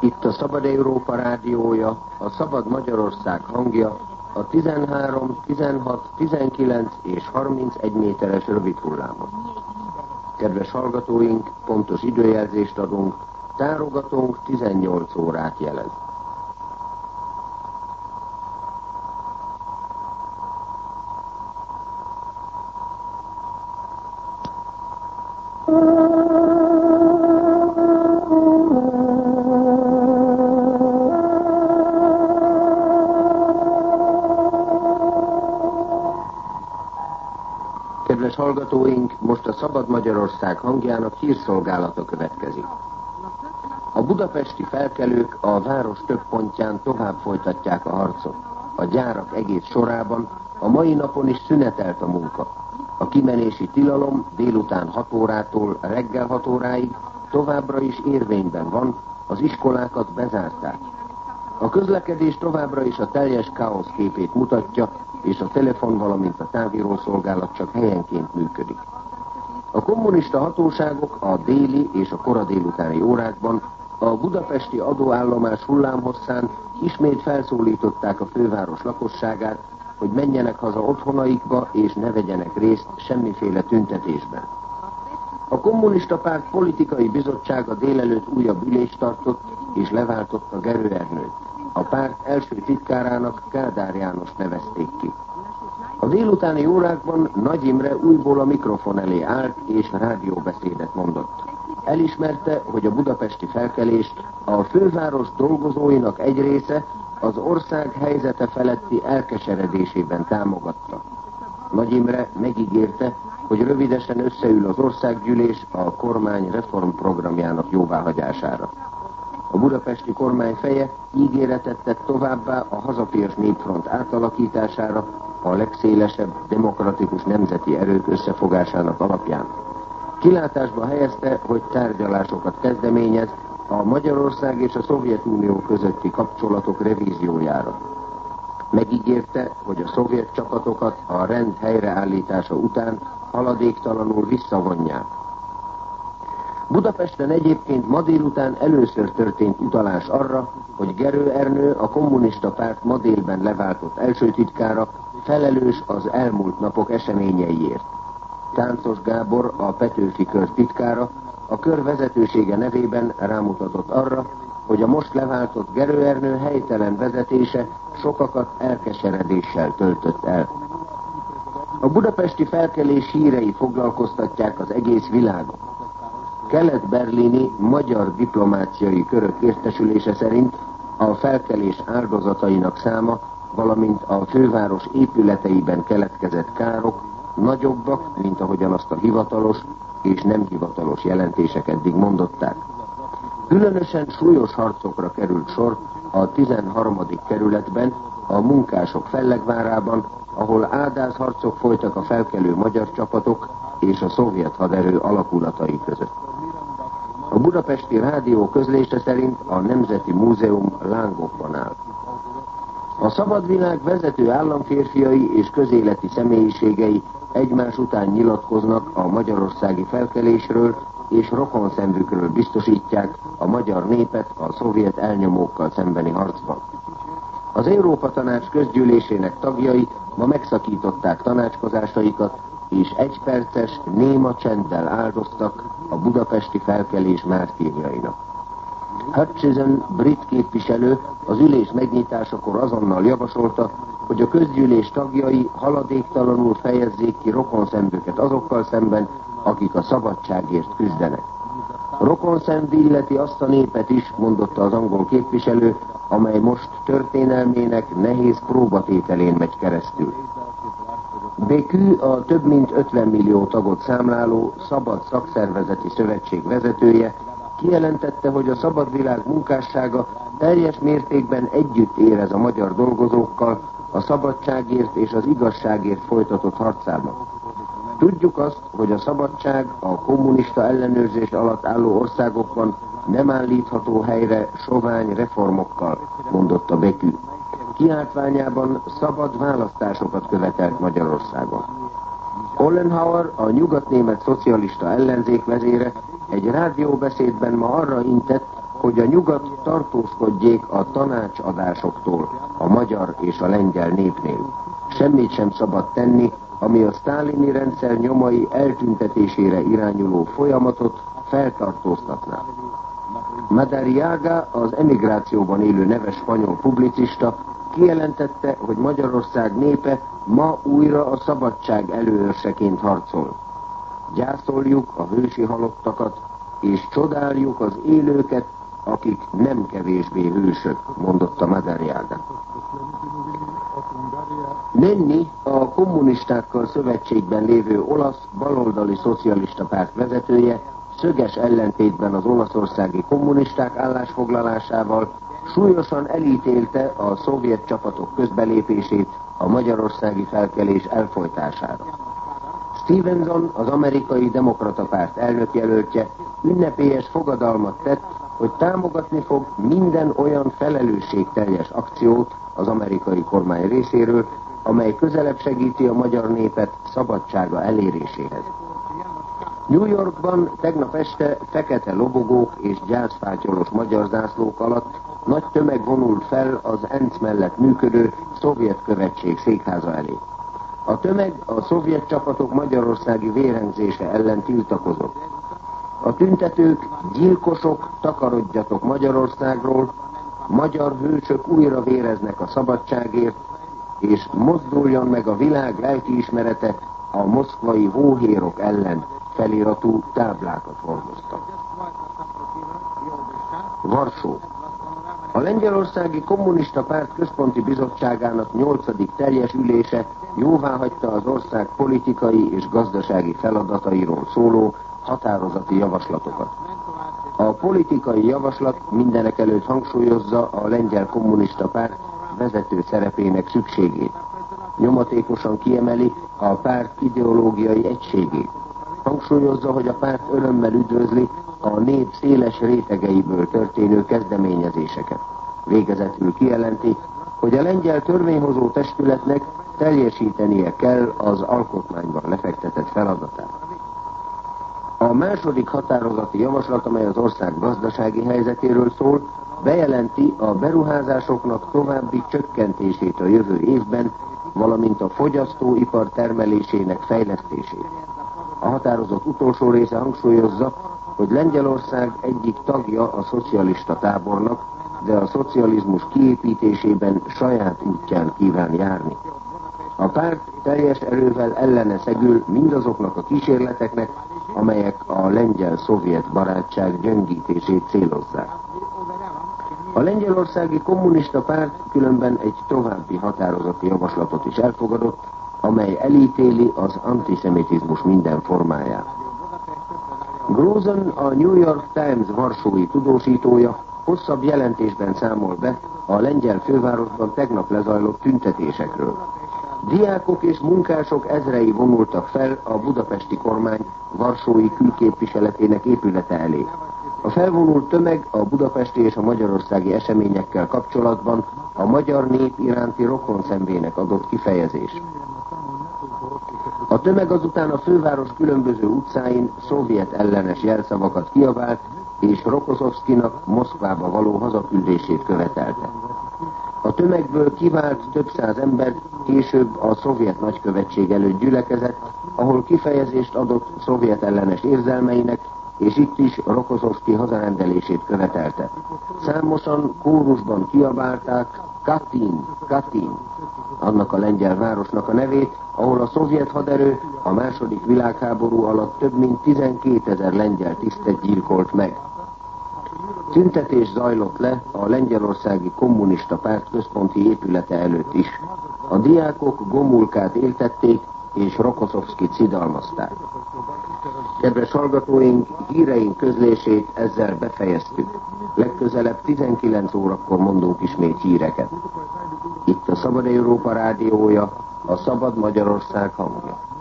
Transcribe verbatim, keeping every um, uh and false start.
Itt a Szabad Európa rádiója, a Szabad Magyarország hangja, a tizenhárom, tizenhat, tizenkilenc és harmincegy méteres rövid hullámon. Kedves hallgatóink, pontos időjelzést adunk, tárogatónk tizennyolc órát jelez. Kedves hallgatóink, most a Szabad Magyarország hangjának hírszolgálata következik. A budapesti felkelők a város több pontján tovább folytatják a harcot. A gyárak egész sorában a mai napon is szünetelt a munka. A kimenési tilalom délután hat órától reggel hat óráig továbbra is érvényben van, az iskolákat bezárták. A közlekedés továbbra is a teljes káosz képét mutatja, és a telefon, valamint a távírószolgálat csak helyenként működik. A kommunista hatóságok a déli és a kora délutáni órákban a budapesti adóállomás hullámhosszán ismét felszólították a főváros lakosságát, hogy menjenek haza otthonaikba és ne vegyenek részt semmiféle tüntetésben. A kommunista párt politikai bizottsága délelőtt újabb ülést tartott és leváltotta Gerő Ernőt. A párt első titkárának Kádár Jánost nevezték ki. A délutáni órákban Nagy Imre újból a mikrofon elé állt és rádióbeszédet mondott. Elismerte, hogy a budapesti felkelést a főváros dolgozóinak egy része az ország helyzete feletti elkeseredésében támogatta. Nagy Imre megígérte, hogy rövidesen összeül az országgyűlés a kormány reformprogramjának jóváhagyására. A budapesti kormány feje ígéretet tett továbbá a hazafias népfront átalakítására, a legszélesebb demokratikus nemzeti erők összefogásának alapján. Kilátásba helyezte, hogy tárgyalásokat kezdeményez a Magyarország és a Szovjetunió közötti kapcsolatok revíziójára. Megígérte, hogy a szovjet csapatokat a rend helyreállítása után haladéktalanul visszavonják. Budapesten egyébként ma délután először történt utalás arra, hogy Gerő Ernő, a kommunista párt ma délben leváltott elsőtitkára, felelős az elmúlt napok eseményeiért. Táncos Gábor, a Petőfi kör titkára, a kör vezetősége nevében rámutatott arra, hogy a most leváltott Gerő Ernő helytelen vezetése sokakat elkeseredéssel töltött el. A budapesti felkelés hírei foglalkoztatják az egész világot. Kelet-berlini magyar diplomáciai körök értesülése szerint a felkelés áldozatainak száma, valamint a főváros épületeiben keletkezett károk nagyobbak, mint ahogyan azt a hivatalos és nem hivatalos jelentések eddig mondották. Különösen súlyos harcokra került sor a tizenharmadik kerületben, a Munkások Fellegvárában, ahol áldásharcok folytak a felkelő magyar csapatok és a szovjet haderő alakulatai között. A budapesti rádió közlése szerint a Nemzeti Múzeum lángokban áll. A szabadvilág vezető államférfiai és közéleti személyiségei egymás után nyilatkoznak a magyarországi felkelésről, és rokonszenvükről biztosítják a magyar népet a szovjet elnyomókkal szembeni harcban. Az Európa Tanács közgyűlésének tagjai ma megszakították tanácskozásaikat, és egyperces néma csenddel áldoztak a budapesti felkelés mártírjainak. Hutchison brit képviselő az ülés megnyitásakor azonnal javasolta, hogy a közgyűlés tagjai haladéktalanul fejezzék ki rokonszenvüket azokkal szemben, akik a szabadságért küzdenek. Rokonszenv illeti azt a népet is, mondotta az angol képviselő, amely most történelmének nehéz próbatételén megy keresztül. Békű, a több mint ötven millió tagot számláló Szabad Szakszervezeti Szövetség vezetője kijelentette, hogy a szabadvilág munkássága teljes mértékben együtt érez a magyar dolgozókkal a szabadságért és az igazságért folytatott harcában. Tudjuk azt, hogy a szabadság a kommunista ellenőrzés alatt álló országokban nem állítható helyre sovány reformokkal, mondotta Békű. Kiáltványában szabad választásokat követelt Magyarországon. Ollenhauer, a nyugatnémet szocialista ellenzék vezére egy rádióbeszédben ma arra intett, hogy a nyugat tartózkodjék a tanácsadásoktól a magyar és a lengyel népnél. Semmit sem szabad tenni, ami a sztálini rendszer nyomai eltüntetésére irányuló folyamatot feltartóztatná. Madariaga, az emigrációban élő neves spanyol publicista, kijelentette, hogy Magyarország népe ma újra a szabadság előőrseként harcol. Gyászoljuk a hősi halottakat, és csodáljuk az élőket, akik nem kevésbé hősök, mondotta Madariaga. Nenni, a kommunistákkal szövetségben lévő olasz baloldali szocialista párt vezetője, szöges ellentétben az olaszországi kommunisták állásfoglalásával súlyosan elítélte a szovjet csapatok közbelépését a magyarországi felkelés elfojtására. Stevenson, az amerikai demokrata párt elnökjelöltje ünnepélyes fogadalmat tett, hogy támogatni fog minden olyan felelősségteljes akciót az amerikai kormány részéről, amely közelebb segíti a magyar népet szabadsága eléréséhez. New Yorkban tegnap este fekete lobogók és gyászfátyolos magyar zászlók alatt nagy tömeg vonult fel az é en cé mellett működő szovjet követség székháza elé. A tömeg a szovjet csapatok magyarországi vérengzése ellen tiltakozott. A tüntetők: gyilkosok, takarodjatok Magyarországról, magyar hősök újra véreznek a szabadságért, és mozduljon meg a világ lelkiismerete a moszkvai hóhérok ellen feliratú táblákat hordoztak. Varsó. A Lengyelországi Kommunista Párt Központi Bizottságának nyolcadik teljes ülése jóváhagyta az ország politikai és gazdasági feladatairól szóló határozati javaslatokat. A politikai javaslat mindenekelőtt hangsúlyozza a Lengyel Kommunista Párt vezető szerepének szükségét. Nyomatékosan kiemeli a párt ideológiai egységét. Hangsúlyozza, hogy a párt örömmel üdvözli a nép széles rétegeiből történő kezdeményezéseket. Végezetül kijelenti, hogy a lengyel törvényhozó testületnek teljesítenie kell az alkotmányban lefektetett feladatát. A második határozati javaslat, amely az ország gazdasági helyzetéről szól, bejelenti a beruházásoknak további csökkentését a jövő évben, valamint a fogyasztóipar termelésének fejlesztését. A határozat utolsó része hangsúlyozza, hogy Lengyelország egyik tagja a szocialista tábornak, de a szocializmus kiépítésében saját útján kíván járni. A párt teljes erővel ellene szegül mindazoknak a kísérleteknek, amelyek a lengyel-szovjet barátság gyöngítését célozzák. A lengyelországi kommunista párt különben egy további határozati javaslatot is elfogadott, amely elítéli az antiszemitizmus minden formáját. Gruzen, a New York Times varsói tudósítója, hosszabb jelentésben számol be a lengyel fővárosban tegnap lezajlott tüntetésekről. Diákok és munkások ezrei vonultak fel a budapesti kormány varsói külképviseletének épülete elé. A felvonult tömeg a budapesti és a magyarországi eseményekkel kapcsolatban a magyar nép iránti rokonszenvének adott kifejezés. A tömeg azután a főváros különböző utcáin szovjet ellenes jelszavakat kiabált, és Rokoszovszkinak Moszkvába való hazaküldését követelte. A tömegből kivált több száz ember később a szovjet nagykövetség előtt gyülekezett, ahol kifejezést adott szovjet ellenes érzelmeinek, és itt is Rokoszovszki hazarendelését követelte. Számosan kórusban kiabálták Katyn, Katyn, annak a lengyel városnak a nevét, ahol a szovjet haderő a második világháború alatt több mint tizenkétezer lengyel tisztet gyilkolt meg. Tüntetés zajlott le a lengyelországi kommunista párt központi épülete előtt is. A diákok Gomulkát éltették, és Rokoszovszkit szidalmazták. Kedves hallgatóink, híreink közlését ezzel befejeztük. Legközelebb tizenkilenc órakor mondunk ismét híreket. Itt a Szabad Európa rádiója, a Szabad Magyarország hangja.